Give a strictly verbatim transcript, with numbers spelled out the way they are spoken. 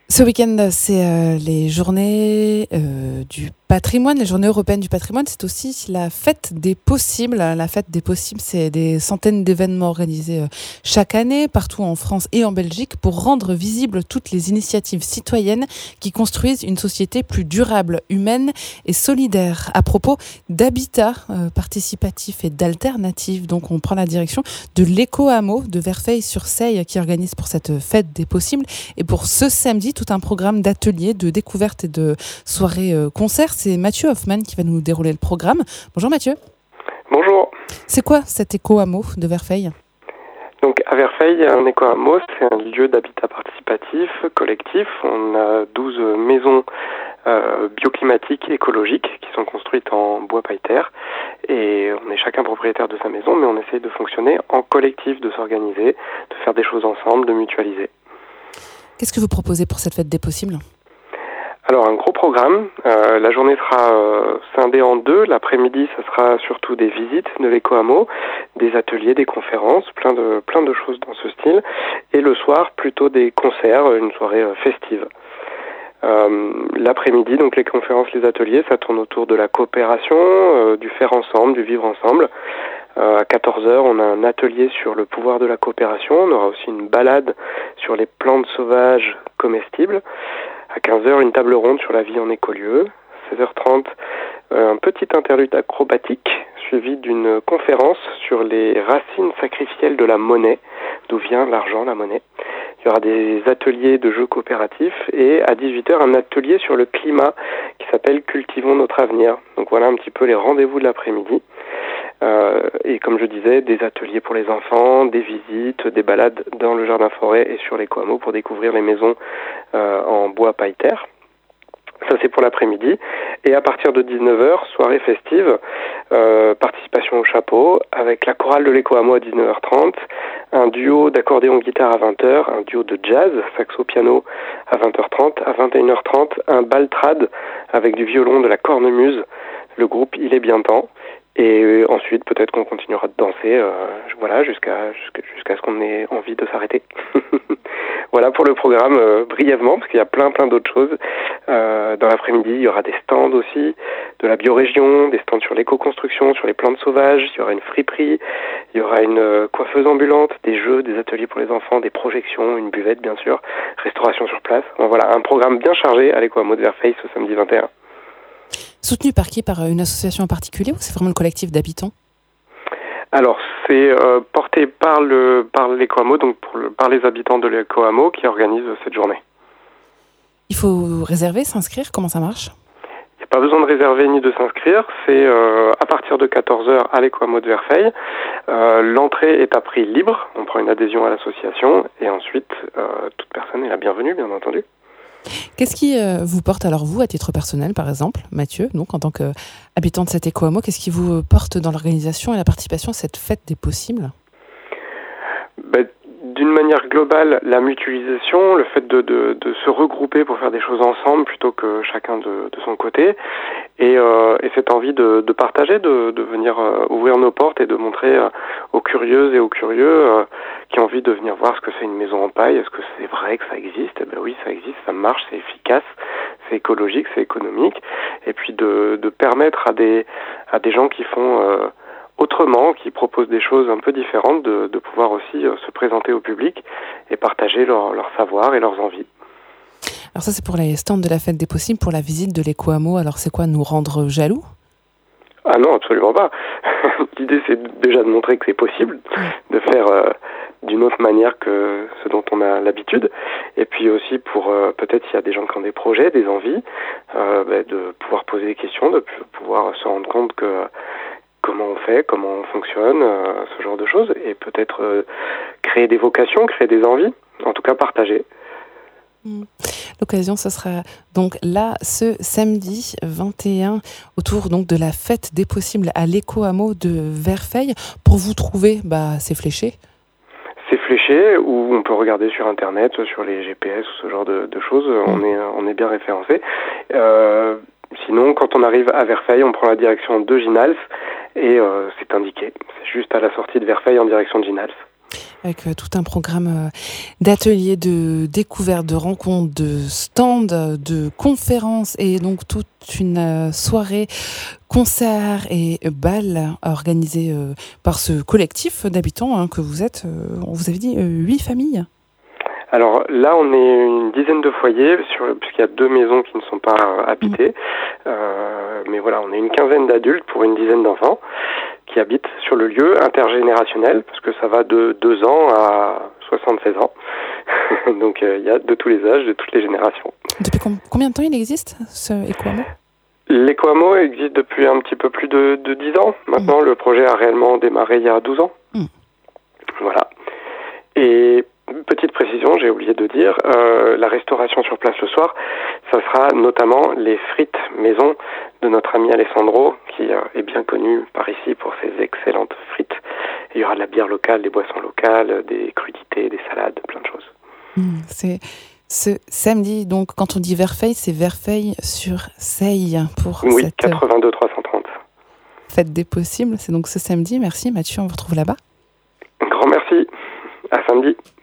Ce week-end, c'est euh, les journées euh, du patrimoine, les journées européennes du patrimoine. C'est aussi la fête des possibles. La fête des possibles, c'est des centaines d'événements organisés euh, chaque année, partout en France et en Belgique, pour rendre visibles toutes les initiatives citoyennes qui construisent une société plus durable, humaine et solidaire. À propos d'habitat euh, participatif et d'alternatives, donc on prend la direction de l'éco-hameau de Verfeil-sur-Seille qui organise pour cette fête des possibles. Et pour ce samedi, tout un programme d'ateliers, de découvertes et de soirées euh, concerts. C'est Mathieu Hoffman qui va nous dérouler le programme. Bonjour Mathieu. Bonjour. C'est quoi cet éco-hameau de Verfeil ? Donc à Verfeil, un éco-hameau, c'est un lieu d'habitat participatif, collectif. On a douze maisons euh, bioclimatiques, écologiques, qui sont construites en bois paille-terre. Et on est chacun propriétaire de sa maison, mais on essaye de fonctionner en collectif, de s'organiser, de faire des choses ensemble, de mutualiser. Qu'est-ce que vous proposez pour cette fête des possibles ? Alors un gros programme, euh, la journée sera euh, scindée en deux, l'après-midi ça sera surtout des visites de l'éco-hameau, des ateliers, des conférences, plein de, plein de choses dans ce style, et le soir plutôt des concerts, une soirée euh, festive. Euh, l'après-midi, donc les conférences, les ateliers, ça tourne autour de la coopération, euh, du faire ensemble, du vivre ensemble. Euh, à quatorze heures, on a un atelier sur le pouvoir de la coopération, on aura aussi une balade sur les plantes sauvages comestibles. À quinze heures, une table ronde sur la vie en écolieu. seize heures trente, euh, un petit interlude acrobatique suivi d'une conférence sur les racines sacrificielles de la monnaie, d'où vient l'argent, la monnaie. Il y aura des ateliers de jeux coopératifs et à dix-huit heures, un atelier sur le climat qui s'appelle Cultivons notre avenir. Donc voilà un petit peu les rendez-vous de l'après-midi. Euh, et comme je disais, des ateliers pour les enfants, des visites, des balades dans le jardin-forêt et sur l'éco-hameau pour découvrir les maisons euh, en bois paille-terre. Ça, c'est pour l'après-midi. Et à partir de dix-neuf heures, soirée festive, euh, participation au chapeau, avec la chorale de l'éco-hameau à dix-neuf heures trente, un duo d'accordéon-guitare à vingt heures, un duo de jazz, saxo-piano à vingt heures trente, à vingt et une heures trente, un baltrade avec du violon de la cornemuse, le groupe Il est bien temps. Et ensuite, peut-être qu'on continuera de danser, euh, voilà, jusqu'à, jusqu'à jusqu'à ce qu'on ait envie de s'arrêter. Voilà pour le programme, euh, brièvement, parce qu'il y a plein, plein d'autres choses. Euh, dans l'après-midi, il y aura des stands aussi, de la biorégion, des stands sur l'éco-construction, sur les plantes sauvages, il y aura une friperie, il y aura une euh, coiffeuse ambulante, des jeux, des ateliers pour les enfants, des projections, une buvette, bien sûr, restauration sur place. Bon, voilà, un programme bien chargé à l'éco-hameau de Verfeil ce samedi vingt et un. Soutenu par qui ? Par une association en particulier ou c'est vraiment le collectif d'habitants ? Alors, c'est euh, porté par le par l'éco-hameau, donc pour le, par les habitants de l'éco-hameau qui organisent cette journée. Il faut réserver, s'inscrire ? Comment ça marche ? Il n'y a pas besoin de réserver ni de s'inscrire. C'est euh, à partir de quatorze heures à l'éco-hameau de Verfeil. Euh, l'entrée est à prix libre. On prend une adhésion à l'association et ensuite, euh, toute personne est la bienvenue, bien entendu. Qu'est-ce qui euh, vous porte, alors vous, à titre personnel, par exemple, Mathieu, donc en tant qu'habitant de cet éco-hameau, qu'est-ce qui vous porte dans l'organisation et la participation à cette fête des possibles ? Ben, d'une manière globale, la mutualisation, le fait de, de, de se regrouper pour faire des choses ensemble plutôt que chacun de, de son côté, et, euh, et cette envie de, de partager, de, de venir euh, ouvrir nos portes et de montrer euh, aux curieuses et aux curieux euh, qui ont envie de venir voir ce que c'est une maison en paille, est-ce que c'est vrai que ça existe ? Eh ben oui, ça existe, ça marche, c'est efficace, c'est écologique, c'est économique, et puis de, de permettre à des, à des gens qui font... Euh, autrement, qui proposent des choses un peu différentes, de, de pouvoir aussi euh, se présenter au public et partager leur, leur savoir et leurs envies. Alors ça, c'est pour les stands de la fête des possibles, pour la visite de l'éco-hameau. Alors c'est quoi, nous rendre jaloux ? Ah non, absolument pas. L'idée, c'est déjà de montrer que c'est possible, de faire euh, d'une autre manière que ce dont on a l'habitude. Et puis aussi pour, euh, peut-être s'il y a des gens qui ont des projets, des envies, euh, bah, de pouvoir poser des questions, de pouvoir se rendre compte que comment on fait, comment on fonctionne, euh, ce genre de choses, et peut-être euh, créer des vocations, créer des envies, en tout cas partager. L'occasion, ce sera donc là, ce samedi vingt et un, autour donc de la fête des possibles à l'éco-hameau de Verfeil. Pour vous trouver, bah, c'est fléché. C'est fléché, ou on peut regarder sur Internet, sur les G P S, ou ce genre de, de choses, mmh. on est, on est bien référencé. Euh, sinon, quand on arrive à Verfeil, on prend la direction de Ginals, et euh, c'est indiqué. C'est juste à la sortie de Verfeil en direction de Ginals. avec euh, tout un programme euh, d'ateliers, de découvertes, de rencontres, de stands, de conférences et donc toute une euh, soirée, concert et bal organisée euh, par ce collectif d'habitants hein, que vous êtes. Euh, on vous avait dit euh, huit familles. Alors là, on est une dizaine de foyers, sur, puisqu'il y a deux maisons qui ne sont pas euh, habitées. Mmh. Euh, mais voilà, on est une quinzaine d'adultes pour une dizaine d'enfants qui habitent sur le lieu intergénérationnel, parce que ça va de deux ans à soixante-seize ans. Donc il euh, y a de tous les âges, de toutes les générations. Depuis com- combien de temps il existe, ce Ecoamo ? L'Ecoamo existe depuis un petit peu plus de, de dix ans. Maintenant, mmh. le projet a réellement démarré il y a douze ans. Mmh. Voilà. Et petite précision, j'ai oublié de dire, euh, la restauration sur place le soir, ça sera notamment les frites maison de notre ami Alessandro, qui euh, est bien connu par ici pour ses excellentes frites. Et il y aura de la bière locale, des boissons locales, des crudités, des salades, plein de choses. Mmh, c'est ce samedi, donc quand on dit Verfeil, c'est Verfeil sur Seille pour oui, cette quatre-vingt-deux trois cent trente. Fête des possibles. C'est donc ce samedi. Merci Mathieu, on vous retrouve là-bas. Un grand merci. À samedi.